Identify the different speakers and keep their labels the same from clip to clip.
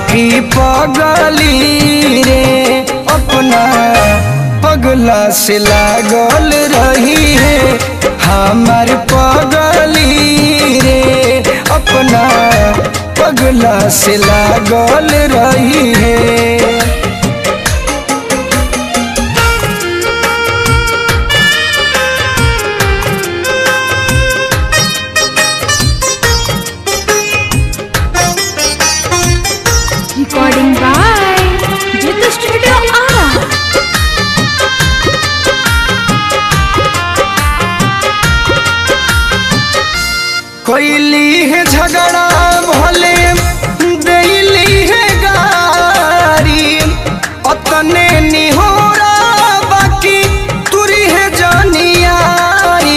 Speaker 1: बाकी पगली रे अपना पगला से लागल रही है। हमार पगली रे अपना पगला से लागल रही है।
Speaker 2: Recording by Jitha Studio Ara।
Speaker 1: कोयली है झगड़ा भले देली है गारी अतने निहोरा बाकी तुरी है जानियारी।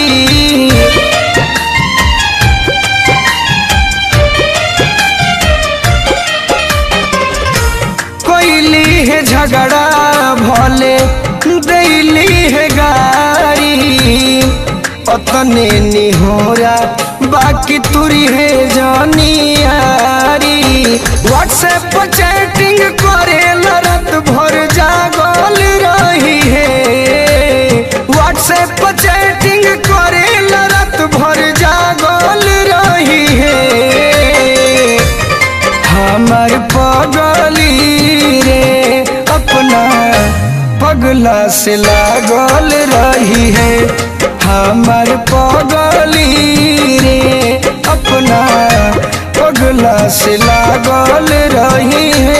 Speaker 1: कोयली है झगड़ा भले देली है गारी अतने निहोरा बाकी तुरी है जानियारी। व्हाट्सएप पर चैटिंग करे रात भर जागल रही है। व्हाट्सएप पर चैटिंग करे रात भर जागल रही है। हमार पगली रे अपना पगला से लागल रही है। हमार पगली रे अपना पगला से लागल रही है।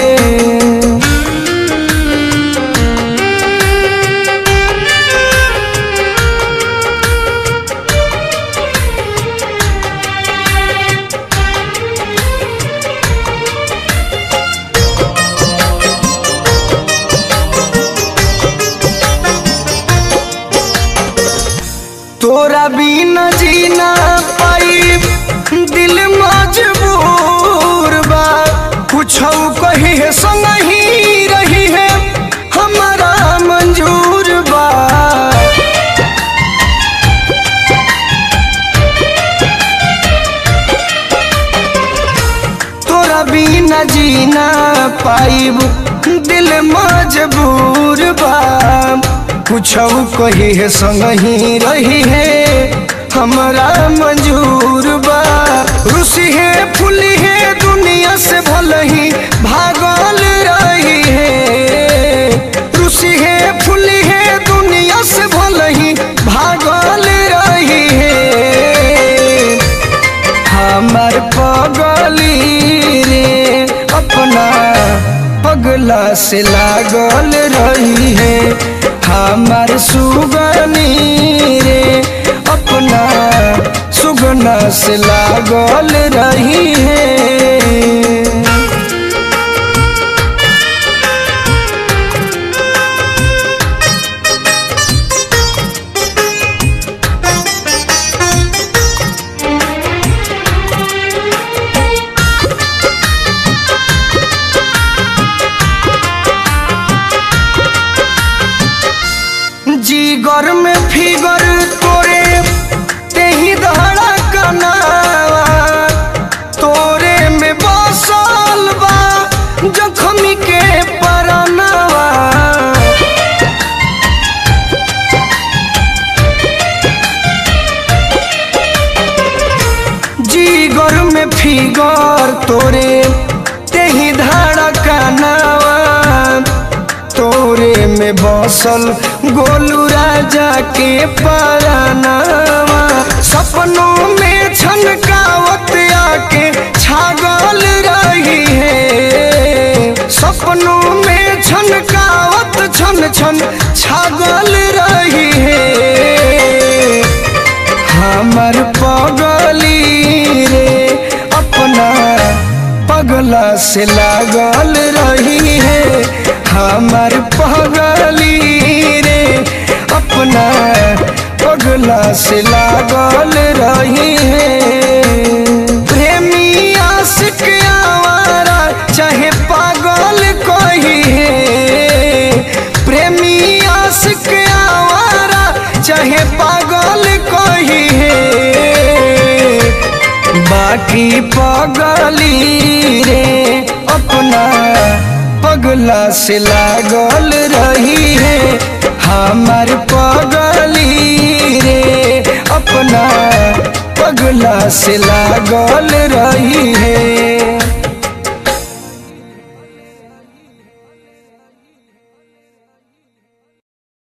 Speaker 1: तोरा बिना जीना पाई दिल मजबूर बा कुछ कही है संग ही रही है हमारा मंजूर बा। तोरा बिना जीना पाइब दिल मजबूर बा कुछ कही है संग ही रही है हमारा मंजूर बा। रुसी है फुली है दुनिया से भल ही भागल रही है। रुसी है फुली है दुनिया से भल ही भागल रही है। हमार पगली रे अपना पगला से लागल रही है। हमार सुगनी रे अपना सुगना से लागल रही है। जीगर में फिगर तोरे तेही दहड़ा कनावा तोरे में बसल बा जख्मी के परनावा। जीगर में फिगर तोरे तेही दहड़ा कनावा तोरे में बसल गोलू राजा के परनावा। सपनों में छनकावत आके छागल रही है। सपनों में छनकावत छन छन छागल रही है। हमार पगली रे अपना पगला से लागल रही है। हमार पगली रे अपना पगला से लागल रही है। प्रेमी आशिक आवारा चाहे पागल कोई है। प्रेमी आशिक आवारा चाहे पागल कोई है। बाकी पगली रे अपना पगला से लागल रही है हमार पगली रे, अपना पगला से लागल रही है।